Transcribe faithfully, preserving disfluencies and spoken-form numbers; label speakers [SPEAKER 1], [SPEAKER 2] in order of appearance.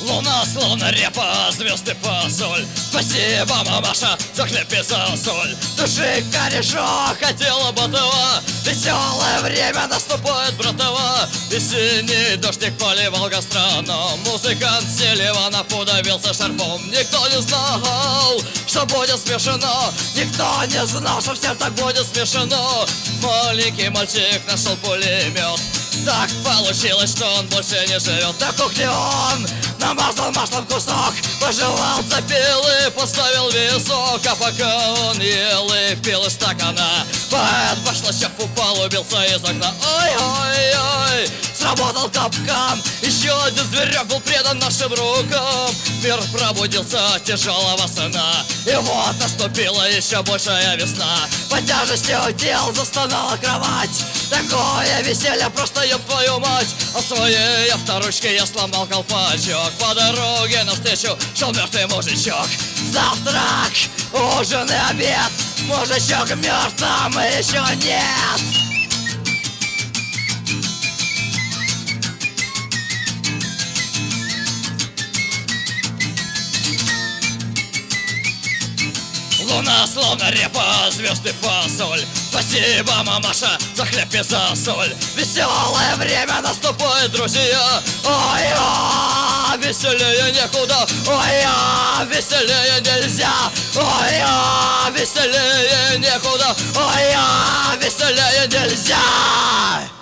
[SPEAKER 1] Луна словно репа, звезды фасоль. Спасибо, мамаша, за хлеб и за соль. Души корешок, хотела ботова. Веселое время наступает, братова. Весенний дождик поливал гастроном. Музыкант Селиванов удавился шарфом. Никто не знал, что будет смешно. Никто не знал, что всем так будет смешно. Маленький мальчик нашел пулемет. Так получилось, что он больше не живет. На кухне он намазал маслом кусок, пожевал, запил и поставил весок. А пока он ел и пил из стакана, поэт Башлачев упал, убился из окна. Ой-ой-ой, сработал капкан. Еще один зверек был предан нашим рукам. Мир пробудился от тяжелого сна. И вот наступила еще большая весна. Под тяжестью тел застонала кровать. Такое веселье, просто еб твою мать. А своей авторучкой я сломал колпачок. По дороге навстречу шел мертвый мужичок. Завтрак, ужин и обед. Мужичок мертв, а мы еще нет. Луна словно репа, звезды фасоль. Спасибо, мамаша, за хлеб и за соль. Веселое время наступает, друзья. Ой-ой, веселее некуда. Ой-ой, веселее нельзя. Ой-ой, веселее некуда. Ой-ой, веселее нельзя.